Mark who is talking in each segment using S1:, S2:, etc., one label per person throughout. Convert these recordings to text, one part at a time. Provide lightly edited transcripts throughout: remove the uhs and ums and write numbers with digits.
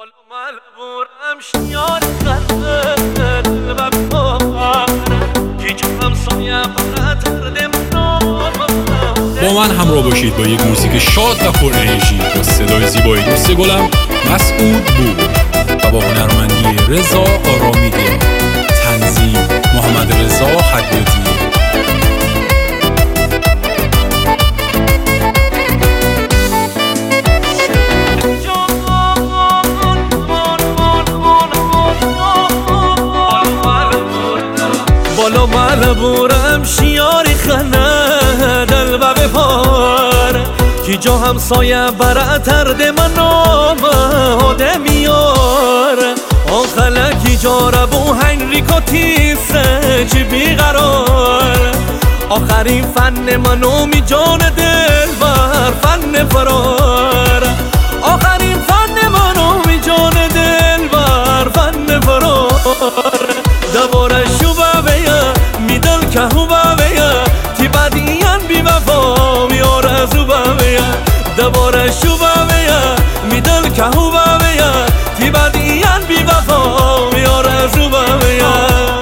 S1: با من همراه باشید با یک موسیقی شاد و پر انرژی با صدای زیبای دوست گلم مسعود بود و با هنرمندی رضا آرامیده، تنظیم محمد رضا حدادی.
S2: بالا ملبورم شیاری خنه دل و بپاره کی جا همسایه براتر ده من آمده میاره آخله کی جا ربو هنریکو تیسه چی بیقرار آخرین فن منو می جان دل بر فن فرار آخرین فن منو می جان دل بر فن فرار دوباره شوبه بیا میدل که هوبه بیا تی بدیان بی وفا میاره زوبه بیا دوباره شوبه بیا میدل که هوبه بیا تی بدیان بی وفا میاره زوبه بیا.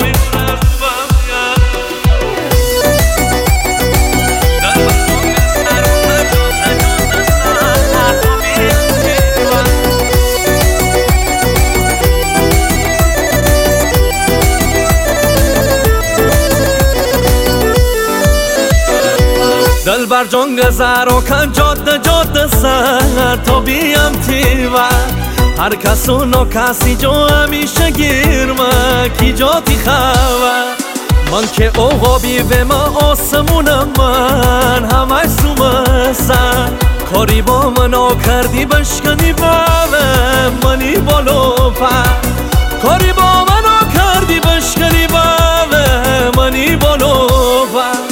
S2: دل بر جنگ زرو کن جاده سر تا بیم تیوه هر کسو نو کسی جو همیشه گیرمه کی جا تی خواه من که اوغابی و ما آسمونم من همه سومه سر کاری با منو کردی بشکنی بله منی بالو پر کاری با منو کردی بشکنی بله منی بالو پر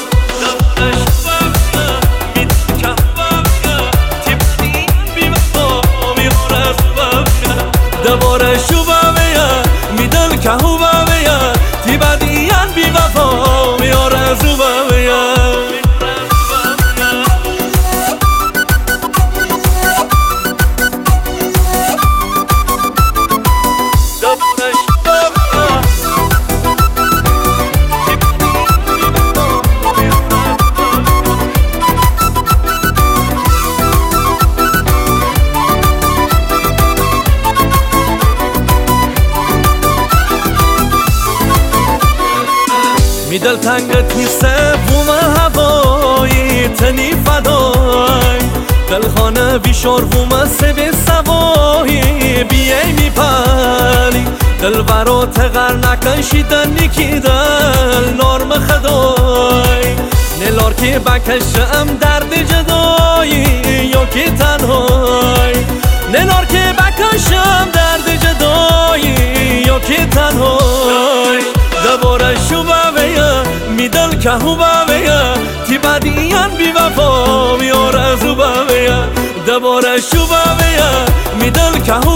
S2: دوباره شوبه بیا میدل که هوبه بیا تی بدیان بی وفا میاره زوبه بیا. می دل تنگ تیسه بوم هوایی تنی فدای دل خانه بیشور بوم سبی سوایی بیای می پلی دل برا تغر نکشیدن نیکی دل نارم خدای نلار که بکشم درد جدایی یا که تنهای نلار که بکشم درد جدایی یا که تنهای دوباره شوبه بیا میدل که هوبه بیا تی بدیان بی وفا میاره زوبه بیا دوباره شوبه بیا میدل که